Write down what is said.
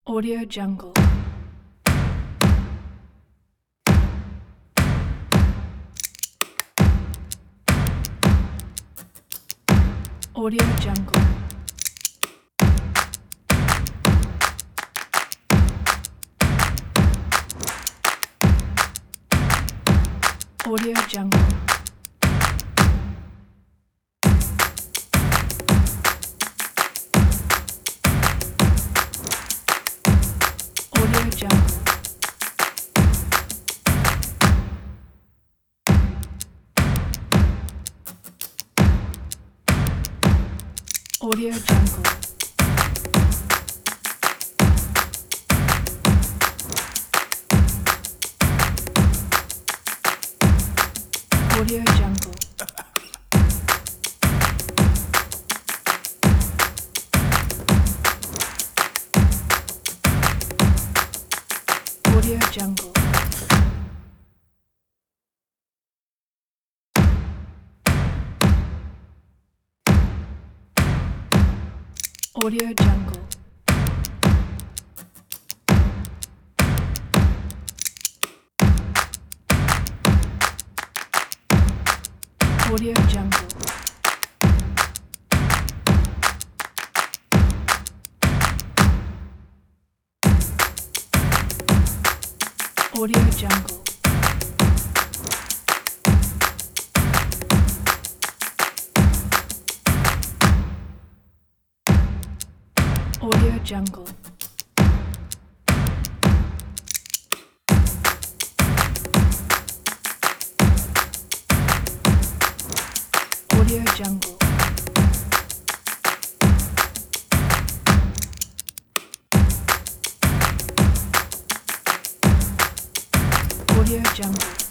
Audio Jungle. Audio Jungle. Audio Jungle. Audio Jungle. Audio Jungle. Audio Jungle. Audio Jungle. Audio Jungle. Audio Jungle. Audio Jungle. Audio Jungle. Audio Jungle. Audio Jungle.